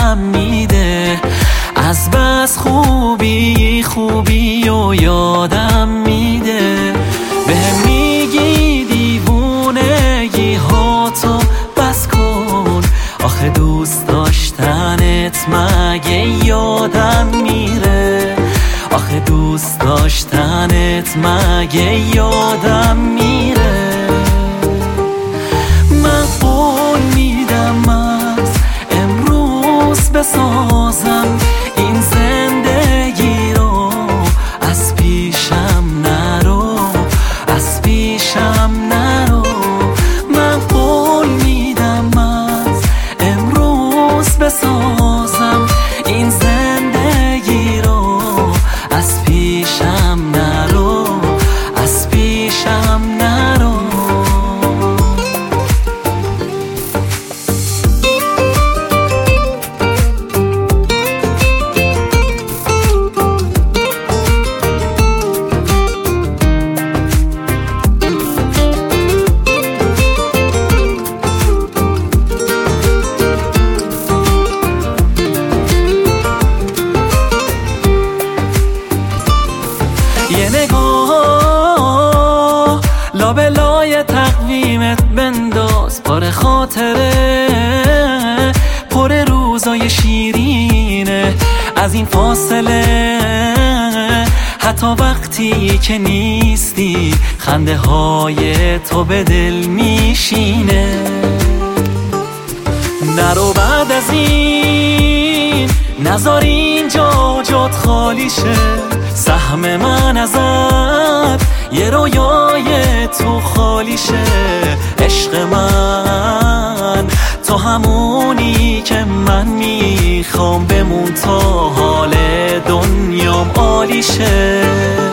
دستم میده، از بس خوبی و یادم میده. بهم میگی دیوونگی ها تو بس کن، آخه دوست داشتنت مگه یادم میره، آخه دوست داشتنت مگه یادم میره. من قول میدم از امروز بسازم این زندگی رو، از پیشم نرو، از پیشم نرو. من قول میدم از امروز بسازم این زندگی رو، از پیشم نرو، از پیشم نرو. یه نگاه لابلای تقویمت بنداز، پر خاطره پر روزای شیرینه. از این فاصله حتی وقتی که نیستی خنده های تو به دل میشینه. نرو بعد از این، نذار اینجا جات خالی شه، سهم من ازت یه رویای تو خالی شه. عشق من تو همونی که من میخوام، بمون تا حال دنیام عالی شه.